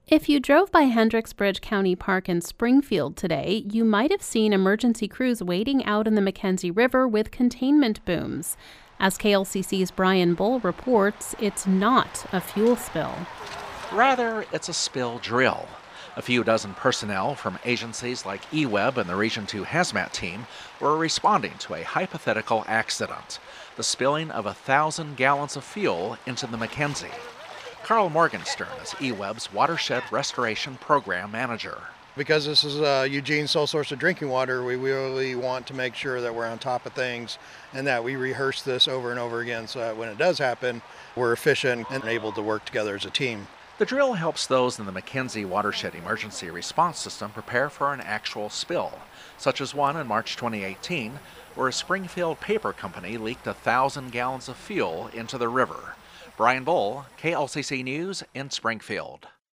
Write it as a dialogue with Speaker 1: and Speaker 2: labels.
Speaker 1: If you drove by Hendricksbridge County Park in Springfield today, you might have seen emergency crews waiting out in the Mackenzie River with containment booms. As KLCC's Brian Bull reports, it's not a fuel spill.
Speaker 2: Rather, it's a spill drill. A few dozen personnel from agencies like eWeb and the Region 2 Hazmat team were responding to a hypothetical accident, the spilling of 1,000 gallons of fuel into the Mackenzie. Carl Morgenstern is eWeb's Watershed Restoration Program Manager.
Speaker 3: Because this is Eugene's sole source of drinking water, we really want to make sure that we're on top of things and that we rehearse this over and over again so that when it does happen, we're efficient and able to work together as a team.
Speaker 2: The drill helps those in the Mackenzie Watershed Emergency Response System prepare for an actual spill, such as one in March 2018, where a Springfield paper company leaked 1,000 gallons of fuel into the river. Brian Bull, KLCC News in Springfield.